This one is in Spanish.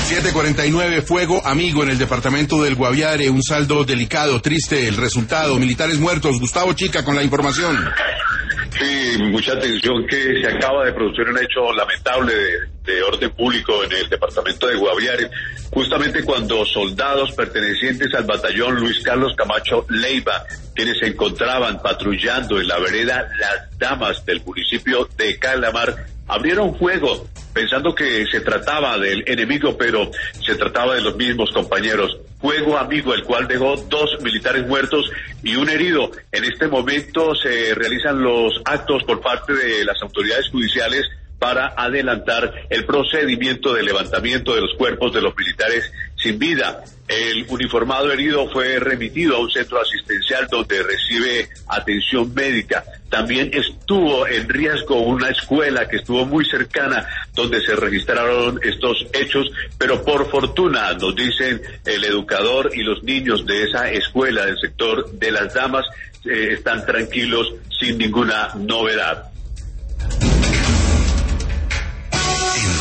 7:49, fuego amigo en el departamento del Guaviare, un saldo delicado, triste el resultado, militares muertos. Gustavo Chica con la información. Sí, mucha atención, que se acaba de producir un hecho lamentable de orden público en el departamento de Guaviare, justamente cuando soldados pertenecientes al batallón Luis Carlos Camacho Leiva, quienes se encontraban patrullando en la vereda Las Damas del municipio de Calamar, abrieron fuego pensando que se trataba del enemigo, pero se trataba de los mismos compañeros. Fuego amigo, el cual dejó 2 militares muertos y un herido. En este momento se realizan los actos por parte de las autoridades judiciales para adelantar el procedimiento de levantamiento de los cuerpos de los militares sin vida. El uniformado herido fue remitido a un centro asistencial donde recibe atención médica. También estuvo en riesgo una escuela que estuvo muy cercana donde se registraron estos hechos, pero por fortuna, nos dicen el educador y los niños de esa escuela del sector de Las Damas, están tranquilos sin ninguna novedad.